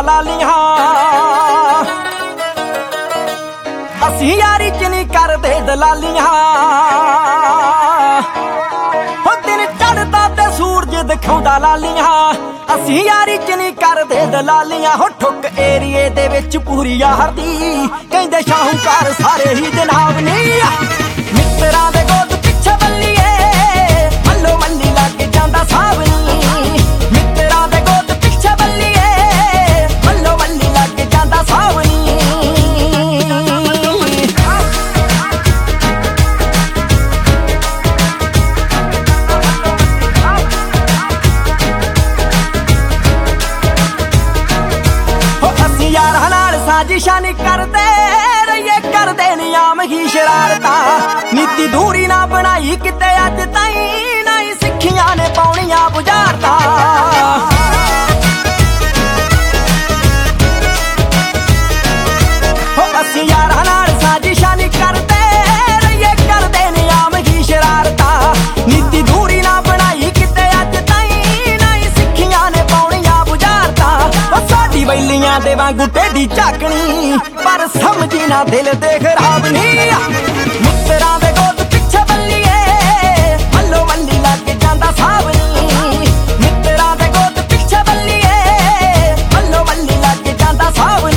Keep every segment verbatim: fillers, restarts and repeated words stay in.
ਲਾਲੀਆਂ ਅਸੀਂ ਯਾਰੀ ਚ ਨਹੀਂ ਕਰਦੇ ਦਲਾਲੀਆਂ ਹੋ ਦਿਨ ਚੜ੍ਹਦਾ ਤੇ ਸੂਰਜ ਦਿਖਾਉਂਦਾ ਲਾਲੀਆਂ ਅਸੀਂ ਯਾਰੀ ਚ ਨਹੀਂ ਕਰਦੇ ਦਲਾਲੀਆਂ ਹੋ ਠੁੱਕ ਏਰੀਏ ਦੇ ਵਿੱਚ ਪੂਰੀ ਯਾਰ ਦੀ ਕਹਿੰਦੇ ਸ਼ਾਹੂਕਾਰ ਸਾਰੇ ਹੀ ਜਨਾਬ ਨੀ ਮਿੱਤਰਾਂ ਦੇ ਗੋਦ ਪਿੱਛੇ ਬੱਲੀਏ ਮੱਲੋ ਮੱਲੀ ਲੱਗ ਜਾਂਦਾ ਸਾਵਣੀ ਮਿੱਤਰਾਂ ਦੇ ਗੋਦ ਪਿੱਛੇ ਬੱਲੀਏ ਮੱਲੋ ਮੱਲੀ ਲੱਗ ਜਾਂਦਾ ਸਾਵਣੀ ਯਾਰਾਂ ਨਾਲ ਸਾਜ਼ਿਸ਼ਾਂ ਨੀ ਕਰਦੇ ਰਹੀਏ ਕਰਦੇ ਨਿਯਮ ਹੀ ਸ਼ਰਾਰਤਾਂ ਨੀਤੀ ਦੂਰੀ ਨਾ ਬਣਾਈ ਕਿਤੇ ਅੱਜ ਤਾਈਂ ਨਾ ਹੀ ਸਿੱਖੀਆਂ ਨੇ ਪਾਉਣੀਆਂ ਬੁਝਾਰਤਾਂ ਹੋ ਅਸੀਂ ਯਾਰਾਂ ਨਾਲ ਸਾਜ਼ਿਸ਼ਾਂ ਨੀ ਕਰਦੇ ਰਹੀਏ ਕਰਦੇ ਨਿਯਮ ਹੀ ਸ਼ਰਾਰਤਾਂ ਨੀਤੀ ਦੂਰੀ ਨਾ ਬਣਾਈ ਕਿਤੇ ਅੱਜ ਤਾਈਂ ਨਾ ਹੀ ਸਿੱਖੀਆਂ ਨੇ ਪਾਉਣੀਆਂ ਬੁਝਾਰਤਾਂ ਉਹ ਸਾਡੀ ਵੈਲੀਆਂ ਦੇ ਵਾਂਗੂ ਟੇਢੀ ਝਾਕਣੀ ਪਰ ਸਮਝੀ ਨਾ ਦਿਲ ਦੇ ਖਰਾਬ ਨੀ ਮਿੱਤਰਾਂ ਦੇ ਗੋਦ ਪਿੱਛੇ ਬੱਲੀਏ ਮੱਲੋ ਮੱਲੀ ਲੱਗ ਜਾਂਦਾ ਸਾਵਣੀ ਮਿੱਤਰਾਂ ਦੇ ਗੋਦ ਪਿੱਛੇ ਬੱਲੀਏ ਮੱਲੋ ਮੱਲੀ ਲੱਗ ਜਾਂਦਾ ਸਾਵਣੀ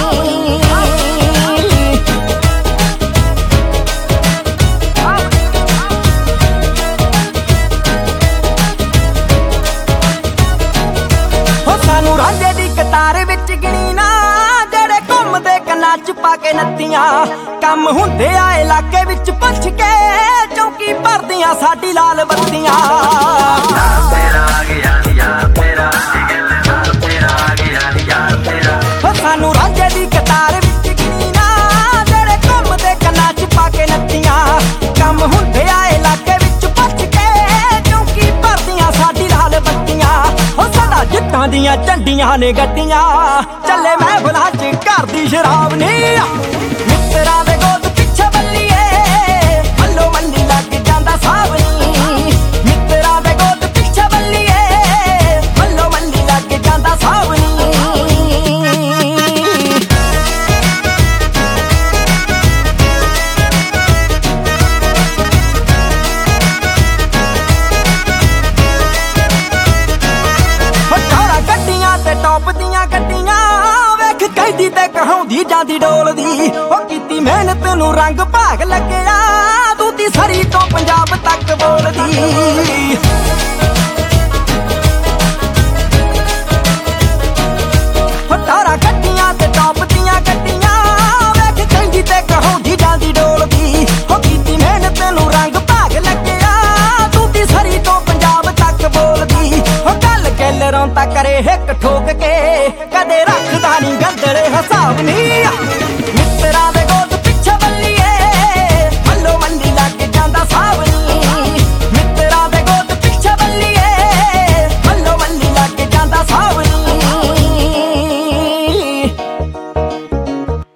ਹੋ ਸਾਨੂੰ ਰਾਂਝੇ ਦੀ ਕਤਾਰ ਵਿੱਚ ਗਿਣੀ ਨਾ ਨੱਚ ਪਾ ਕੇ ਨੱਤੀਆਂ ਕੰਮ ਹੁੰਦੇ ਆ ਇਲਾਕੇ ਵਿੱਚ ਪੁੱਛ ਕੇ ਚੌਕੀ ਭਰਦੀਆਂ ਸਾਡੀ ਲਾਲ ਬੱਤੀਆਂ ਤੇਰਾ ਆ ਗਿਆ ਨੀ ਯਾਰ ਤੇਰਾ ਨਾਲ ਤੇਰਾ ਆ ਗਿਆ ਨੀ ਯਾਰ ਤੇਰਾ ਹੋ ਸਾਨੂੰ ਰਾਂਝੇ ਦੀ ਕਤਾਰ ਵਿੱਚ ਗਿਣੀ ਨਾ ਜਿਹੜੇ ਘੁੰਮਦੇ ਕੰਨਾਂ 'ਚ ਪਾ ਕੇ ਨੱਤੀਆਂ ਕੰਮ ਹੁੰਦੇ ਆ ਇਲਾਕੇ ਵਿੱਚ ਪੁੱਛ ਕੇ ਚੌਕੀ ਭਰਦੀਆਂ ਸਾਡੀ ਲਾਲ ਬੱਤੀਆਂ ਹੋ ਸਾਡਾ ਜਿੱਤਾਂ ਦੀਆਂ ਝੰਡੀਆਂ ਨੇ ਗੱਡੀਆਂ ਚੱਲੇ ਮਹਿਫਲਾਂ 'ਚ ਘਰ ਦੀ ਸ਼ਰਾਬ ਨੀ ਮਿੱਤਰਾਂ ਦੇ ਗੋਦ ਪਿੱਛੇ ਬੱਲੀਏ ਮੱਲੋ ਮੱਲੀ ਲੱਗ ਜਾਂਦਾ ਸਾਵਣੀ ਮਿੱਤਰਾਂ ਦੇ ਗੋਦ ਪਿੱਛੇ ਬੱਲੀਏ ਮੱਲੋ ਮੱਲੀ ਲੱਗ ਜਾਂਦਾ ਸਾਵਣੀ ਗੱਡੀਆਂ ਤੇ ਟੌਪ ਦੀਆਂ ਗੱਡੀਆਂ ਵੇਖ ਕਹਿੰਦੀ ਤੇ ਕਹਾਉਂਦੀ ਜਾਂਦੀ ਡੋਲਦੀ ਉਹ ਕੀਤੀ ਮਿਹਨਤ ਨੂੰ ਰੰਗ ਭਾਗ ਲੱਗਿਆ ਦੂਤੀ ਸਰੀ ਤੋਂ ਪੰਜਾਬ ਤੱਕ ਬੋਲਦੀ ਹਟਾਰਾ ਗੱਡੀਆਂ ਤੇ ਟੌਪ ਦੀਆਂ ਗੱਡੀਆਂ ਵੇਖ ਕਹਿੰਦੀ ਤੇ ਕਹਾਉਂਦੀ ਜਾਂਦੀ ਡੋਲਦੀ ਉਹ ਕੀਤੀ ਮਿਹਨਤ ਨੂੰ ਰੰਗ ਭਾਗ ਲੱਗਿਆ ਦੂਤੀ ਸਰੀ ਤੋਂ ਪੰਜਾਬ ਤੱਕ ਬੋਲਦੀ ਉਹ ਗੱਲ ਕੈਲਰਾਂ ਤਾਂ ਕਰੇ ਹਿੱਕ ਠੋਕ ਕੇ ਕਦੇ ਰੱਖਦਾ ਨੀ ਗੰਦਲੇ ਹਿਸਾਬ ਨੀ